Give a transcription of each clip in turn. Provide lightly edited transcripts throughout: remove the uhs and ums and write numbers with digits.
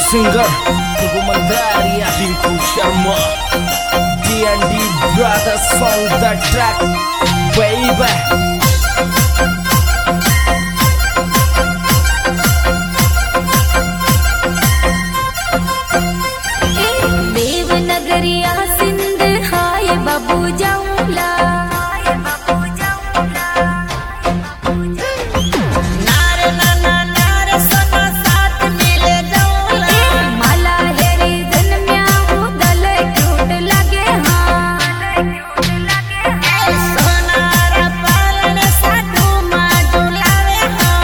Singer Tugu Mandaria Tinku Sharma D&D Brothers song the track baby देवनगरिया Sindh हाय बाबू जाऊला नार नाना नार सोना साथ मिले जाऊला माला हेरी जन्म्या उदल क्यूट लगे हाँ सोनार पालन साधू माडू लावे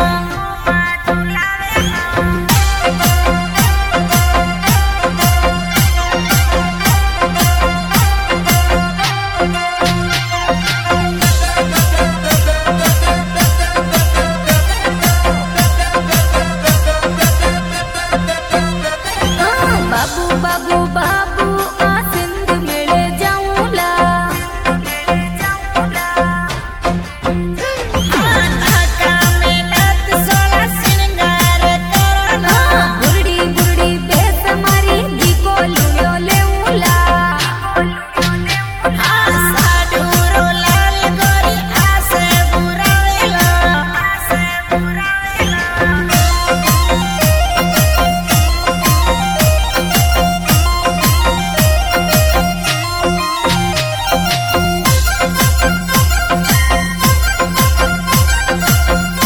बाबू बाबू बाबू आ सिंध मेले जाऊला नाका में लत सोला सिंगार करना बुरड़ी बुरड़ी बेस मारी दीको लुयो लेऊला साडूरो लाल गोरी आसे बुरावेला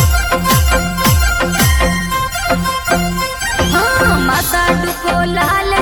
माता डुको लाल